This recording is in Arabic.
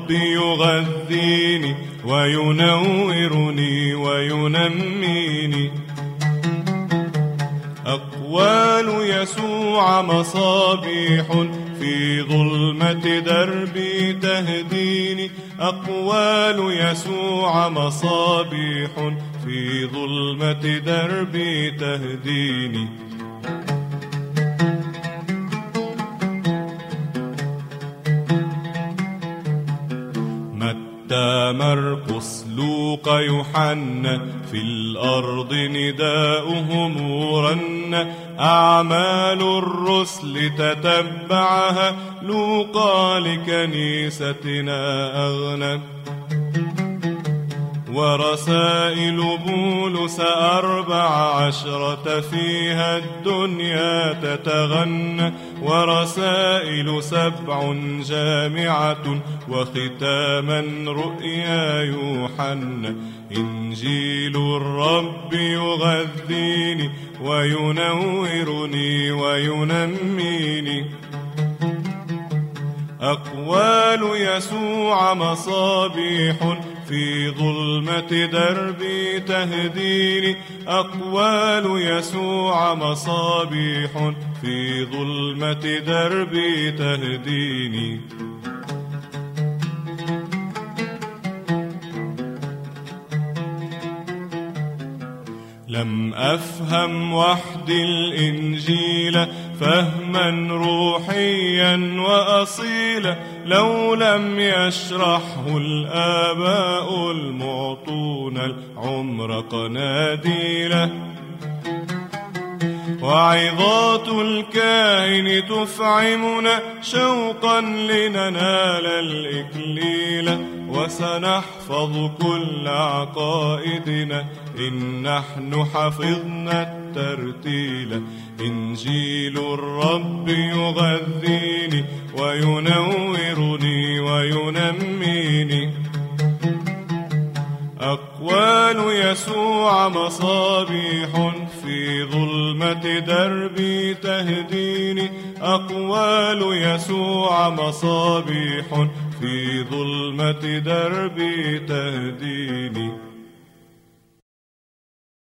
ربي يغذيني وينورني وينميني. أقوال يسوع مصابيح في ظلمة دربي تهديني. أقوال يسوع مصابيح في ظلمة دربي تهديني. متى مرقس لوقا يوحنا في الأرض نداؤهم رن. أعمال الرسل تتبعها لوقا لكنيستنا أغنى. ورسائل بولس 14 فيها الدنيا تتغنى. ورسائل 7 جامعة وختاما رؤيا يوحنا. إنجيل الرب يغذيني وينورني وينميني. أقوال يسوع مصابيح في ظلمة دربي تهديني. أقوال يسوع مصابيح في ظلمة دربي تهديني. لم أفهم وحدي الإنجيل فهما روحيا وأصيلا لو لم يشرحه الآباء المعطون العمر قناديلا. وعظات الكاهن تفعمنا شوقا لننال الإكليل. وسنحفظ كل عقائدنا إن نحن حفظنا الترتيل. إنجيل الرب يغذيني وينورني وينميني. أقوال يسوع مصابيح في ظلمة دربي تهديني. أقوال يسوع مصابيح في ظلمة دربي تهديني.